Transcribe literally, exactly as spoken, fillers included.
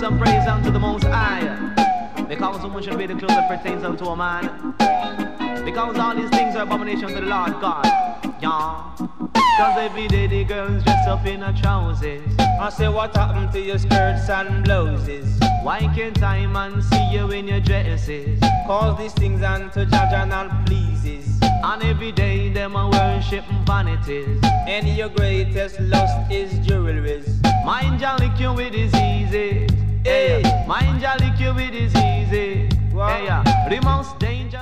and praise unto the Most High. Because woman should be the clothes that pertains unto a man. Because all these things are abomination to the Lord God. Yeah. Cause every day the girls dress up in her trousers. I say, what happened to your skirts and blouses? Why can't I man see you in your dresses? Cause these things unto Jaja and pleases. And every day them a worship vanities. And your greatest lust is jewelries. Mind ya lick you with diseases. Hey. Mind ya lick you with diseases. Wow. Hey, yeah. The most danger.